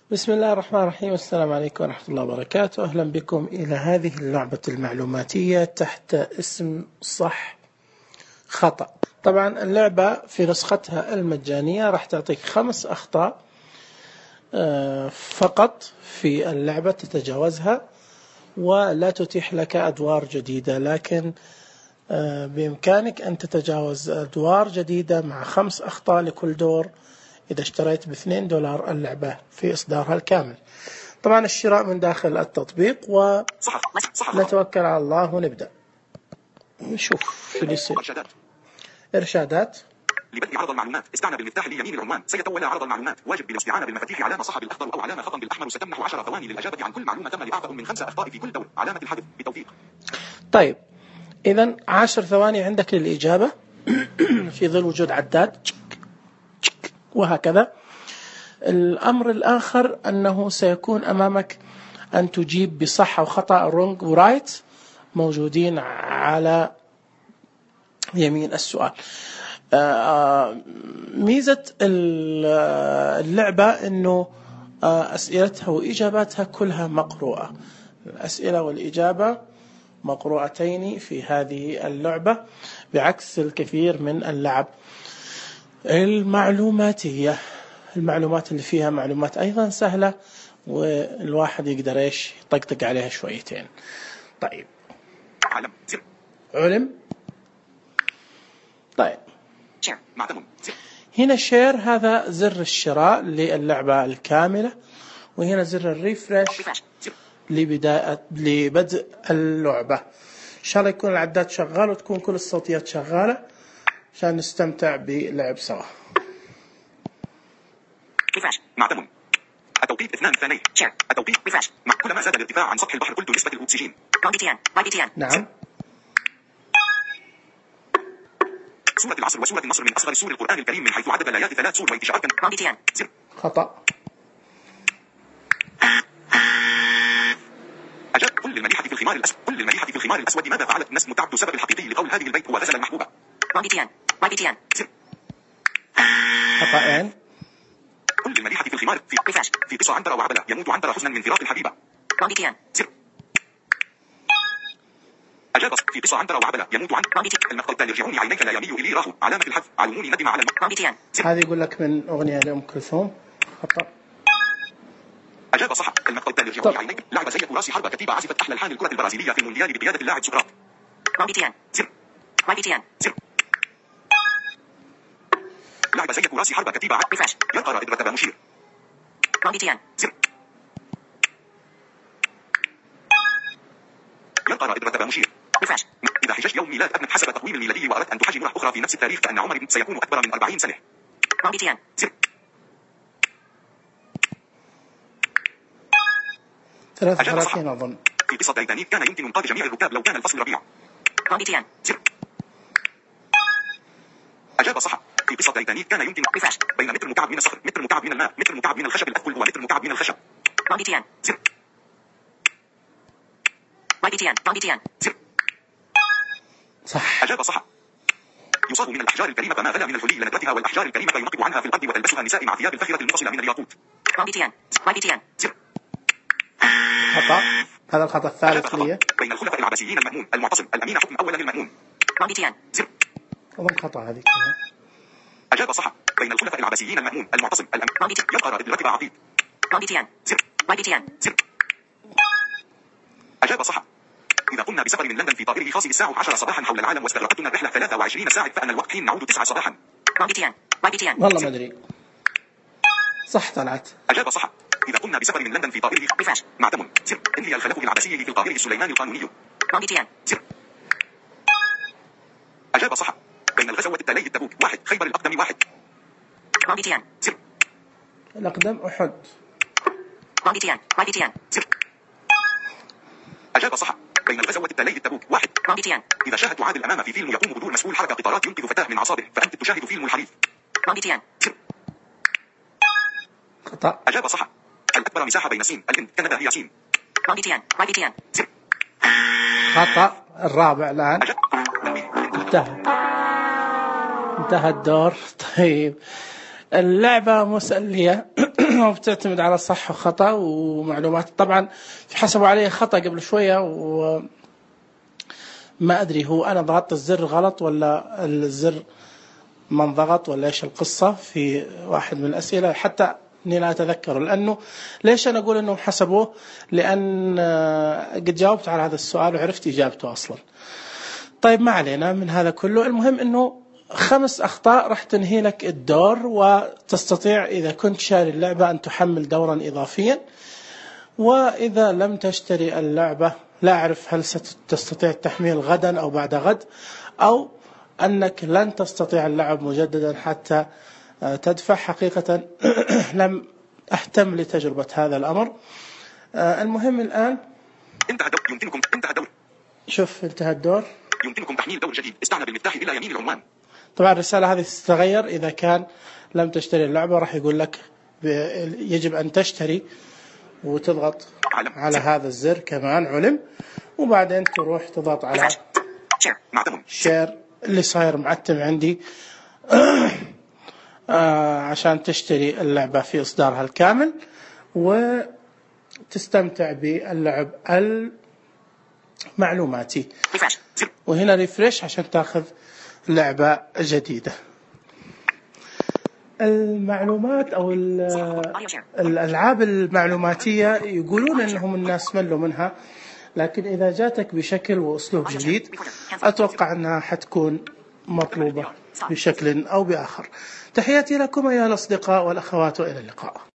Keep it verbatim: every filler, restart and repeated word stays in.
بسم الله الرحمن الرحيم. السلام عليكم ورحمة الله وبركاته. أهلا بكم إلى هذه اللعبة المعلوماتية تحت اسم صح خطأ. طبعا اللعبة في نسختها المجانية راح تعطيك خمس أخطاء فقط في اللعبة تتجاوزها، ولا تتيح لك أدوار جديدة، لكن بإمكانك أن تتجاوز أدوار جديدة مع خمس أخطاء لكل دور إذا اشتريت باثنين دولار اللعبة في إصدارها الكامل. طبعا الشراء من داخل التطبيق، ونتوكل على الله ونبدأ نشوف شو اللي يصير. إرشادات لبدء عرض المعلومات استعن بالمفتاح اليمين العنوان سيتولى عرض المعلومات. واجب بالاستعانة بالمفاتيح علامة صح بالأخضر أو علامة خطأ بالأحمر. ستمنح عشر ثواني للإجابة عن كل معلومة تم لأعظم من خمسة أخطاء في كل دور. علامة الحذف بتوفيق. طيب إذن عشر ثواني عندك للإجابة في ظل وجود عداد وهكذا. الأمر الآخر أنه سيكون أمامك أن تجيب بصح أو خطأ، رونج ورايت موجودين على يمين السؤال. ميزة اللعبة أنه أسئلتها وإجاباتها كلها مقروءة. الأسئلة والإجابة مقروءتين في هذه اللعبة، بعكس الكثير من اللعب المعلوماتية. المعلومات اللي فيها معلومات أيضا سهلة، والواحد يقدر إيش يطقطق عليها شويتين. طيب علم زر علم. طيب شير معتمد زر. هنا شير هذا زر الشراء للعبة الكاملة، وهنا زر الريفرش لبداية لبدء اللعبة. إن شاء الله يكون العداد شغال وتكون كل الصوتيات شغالة عشان نستمتع بلعب سوا. ريفرش معتمد. التوقيت اثنان ثاني شير. التوقيت ريفرش مع كلما زاد الارتفاع عن سطح البحر قلت نسبة الأكسجين. نعم. سورة العصر وسورة النصر من أصغر سور القرآن الكريم من حيث عدد الآيات ثلاث سور وانتشار زر. خطأ. أجاب قل للمليحة في الخمار الأسود قل للمليحة في الخمار الأسود ماذا فعلت الناس متعد السبب الحقيقي لقول هذه البيت هو غزل المحبوبة. زر. خطأين. قل للمليحة في الخمار في ريفرش في قصة عنترة وعبلة يموت عنترة حزنا من فراق الحبيبة. زر. أجاب في قصة عنترة وعبلة يموت عن المقطع يرجعوني عينيك لا يميل إلي راه علامة الحذف علموني ندم على الم... هذه يقول لك من أغنية لأم كلثوم. خطأ. أجاب صح. المقطع يرجعوني عينيك لعب زي كراسي حربة كتيبة عزفت أحلى الحان الكرة البرازيلية في المونديال بقيادة اللاعب سقراط. زر. زر. لعب زي كراسي حربة كتيبة ع... يلقى رائد رتب مشير. زر. يلقى رائد رتب مشير. إذا حججت يوم ميلاد ابنك حسب التقويم الميلادي وأردت أن تحجج مرة أخرى في نفس التاريخ فإن عمر سيكون أكبر من أربعين سنة. زر. ثلاثة وثلاثين أظن. في قصة تايتانيك كان يمكن إنقاذ جميع الركاب لو كان الفصل ربيع. زر. أجاب صح. في قصة تايتانيك كان يمكن بين متر مكعب من الصخر، متر مكعب من الماء، متر مكعب من الخشب الأثقل ومتر مكعب من الخشب. زر. زر. صح. أجاب صح. يصاب من الأحجار الكريمة ما غلا من الحلي لندرتها والأحجار الكريمة ينقب عنها في الأرض وتلبسها النساء مع ثياب الفخرة المنفصلة من الياقوت. زر. خطأ. هذا الخطأ الثالث لي. بين الخلفاء العباسيين المأمون المعتصم الأمين حكم أولا للمأمون. زر. أظن خطأ هذه. أجاب صح. بين الخلفاء العباسيين المأمون المعتصم الأمين يبقى رائد الرتبة عقيد. زر. زر. أجاب صح. إذا قمنا بسفر من لندن في طائره خاص الساعة عشرة صباحا حول العالم واستغرقتنا الرحلة ثلاثة وعشرين ساعة فأن الوقت حين نعود تسعة صباحا. والله ما أدري. صح طلعت. أجاب صح. إذا قمنا بسفر من لندن في طائره معتمد. زر. انهي الخلف العباسي في القاهرة السليماني القانوني. زر. أجاب صح. بين الغزوة التالي التبوك واحد خيبر الأقدم واحد. زر. الأقدم أحد. زر. أجاب صح. بين الغزوة التالي التبوك واحد. إذا شاهدت عادل أمام في فيلم يقوم بدور مسؤول حركة قطارات ينقذ فتاة من عصابه فأنت تشاهد فيلم الحريف. زر. خطأ. أجاب صح. الأكبر مساحة بين الصين الهند كندا هي صين. زر. خطأ. الرابع الآن. انتهى انتهى الدور. طيب اللعبة مسلية وبتعتمد على صح وخطأ ومعلومات. طبعا في حسبوا علي خطأ قبل شوية وما أدري هو أنا ضغطت الزر غلط ولا الزر ما انضغط ولا إيش القصة في واحد من الأسئلة، حتى إني لا أتذكر. لأنه ليش أنا أقول إنهم حسبوه؟ لأن قد جاوبت على هذا السؤال وعرفت إجابته أصلا. طيب ما علينا من هذا كله. المهم إنه خمس أخطاء راح تنهي لك الدور، وتستطيع إذا كنت شاري اللعبة أن تحمل دورا إضافيا. وإذا لم تشتري اللعبة لا أعرف هل ستستطيع التحميل غدا أو بعد غد، أو أنك لن تستطيع اللعب مجددا حتى تدفع. حقيقة لم أهتم لتجربة هذا الأمر. المهم الآن انتهى الدور. يمكنكم انتهى الدور. شوف انتهى الدور. يمكنكم تحميل دور جديد. استعن بالمفتاح إلى يمين العنوان. طبعا الرسالة هذه تتغير إذا كان لم تشتري اللعبة، راح يقول لك يجب أن تشتري وتضغط علم. على هذا الزر كمان علم، وبعدين تروح تضغط على شير معتم شير اللي صاير معتم عندي آه عشان تشتري اللعبة في إصدارها الكامل وتستمتع باللعب المعلوماتي. وهنا ريفريش عشان تاخذ لعبة جديدة. المعلومات أو الألعاب المعلوماتية يقولون أنهم الناس ملوا منها، لكن إذا جاتك بشكل وأسلوب جديد أتوقع أنها حتكون مطلوبة بشكل أو بآخر. تحياتي لكم أيها الأصدقاء والأخوات، وإلى اللقاء.